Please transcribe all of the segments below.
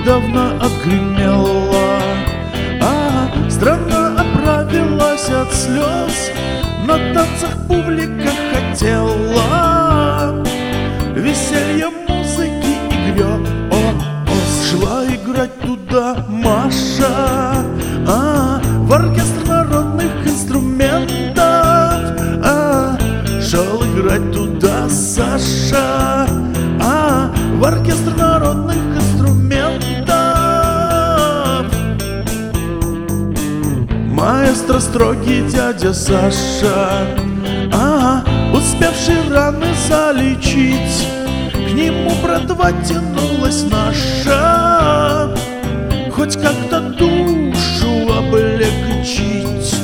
недавно отгремела, страна оправилась от слез, на танцах публика хотела веселья, музыки и грез. Шла играть туда Маша, в оркестр народных инструментов. Шел играть туда Саша, в оркестр народных инструментов. Маэстро строгий дядя Саша, успевший раны залечить, к нему братва тянулась наша, хоть как-то душу облегчить.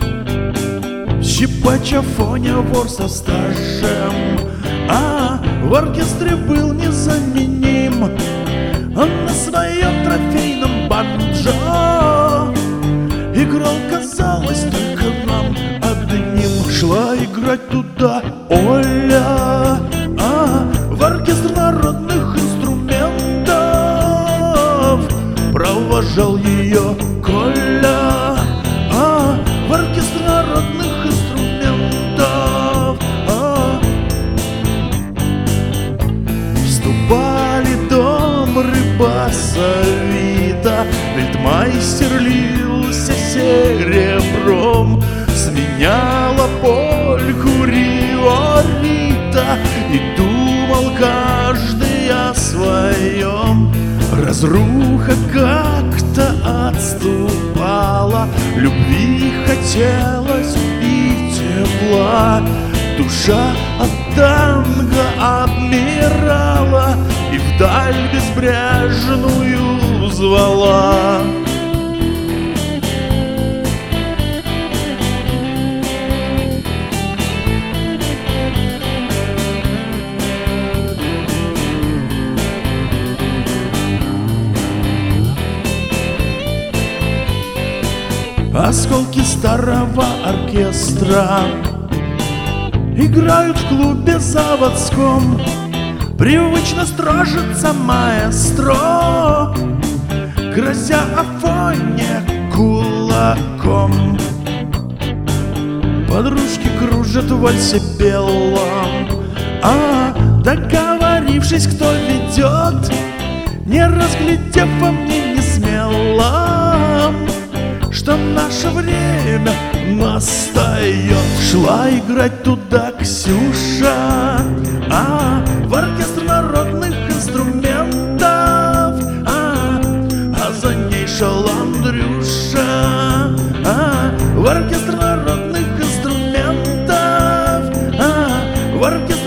Щипача Фоня, вор со стажем, в оркестре был незаменим. Он на своем трофейном банджо играл, казалось, только нам одним. Шла играть туда Оля, в оркестр народных инструментов. Провожал ее Коля, в оркестр народных инструментов. Вступали дом рыбасовита, фельдмайстер лился серебром, сменяла польку Риорита, и думал каждый о своем. Разруха как-то отступала, любви хотелось и тепла. Душа от танго обмирала и вдаль безбрежную звала. Осколки старого оркестра играют в клубе заводском. Привычно стражится маэстро, грозя Афоне кулаком. Подружки кружат в вальсе белом, договорившись, кто ведет, не разглядев во мне не смело, что наше время настает. Шла играть туда Ксюша, в оркестр народных инструментов, за ней шел Андрюша, в оркестр народных инструментов, в оркестр